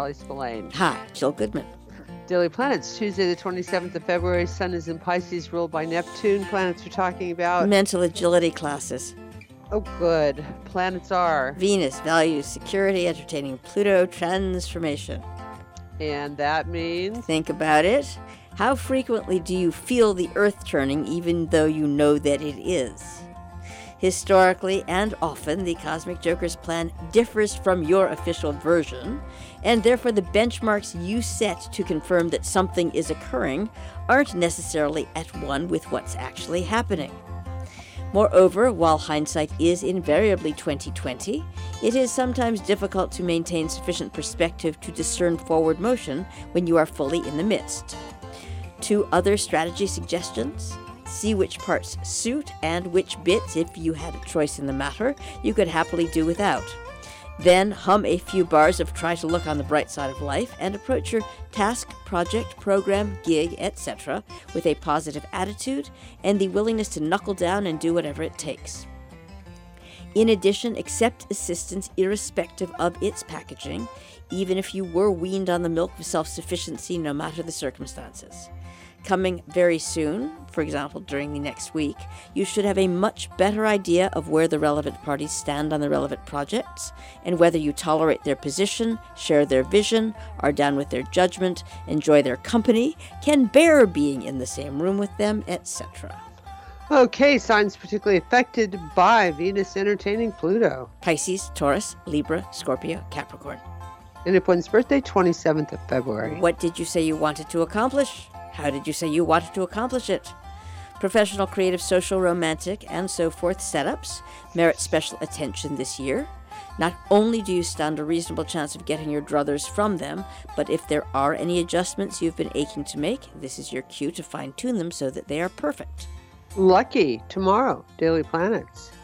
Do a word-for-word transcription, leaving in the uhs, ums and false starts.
Holly Spillane. Hi, Jill Goodman. Daily Planets, Tuesday the twenty-seventh of February. Sun is in Pisces, ruled by Neptune. Planets are talking about... Mental agility classes. Oh, good. Planets are... Venus, values, security, entertaining Pluto, transformation. And that means... Think about it. How frequently do you feel the Earth turning even though you know that it is? Historically and often, the Cosmic Joker's plan differs from your official version, and therefore the benchmarks you set to confirm that something is occurring aren't necessarily at one with what's actually happening. Moreover, while hindsight is invariably twenty twenty, it is sometimes difficult to maintain sufficient perspective to discern forward motion when you are fully in the midst. Two other strategy suggestions. See which parts suit and which bits, if you had a choice in the matter, you could happily do without. Then hum a few bars of try to look on the bright side of life and approach your task, project, program, gig, et cetera with a positive attitude and the willingness to knuckle down and do whatever it takes. In addition, accept assistance irrespective of its packaging, even if you were weaned on the milk of self-sufficiency no matter the circumstances. Coming very soon, for example during the next week, you should have a much better idea of where the relevant parties stand on the relevant projects, and whether you tolerate their position, share their vision, are down with their judgment, enjoy their company, can bear being in the same room with them, et cetera. Okay, signs particularly affected by Venus entertaining Pluto. Pisces, Taurus, Libra, Scorpio, Capricorn. And if one's birthday, twenty-seventh of February. What did you say you wanted to accomplish? How did you say you wanted to accomplish it? Professional, creative, social, romantic, and so forth setups merit special attention this year. Not only do you stand a reasonable chance of getting your druthers from them, but if there are any adjustments you've been aching to make, this is your cue to fine-tune them so that they are perfect. Lucky tomorrow, Daily Planets.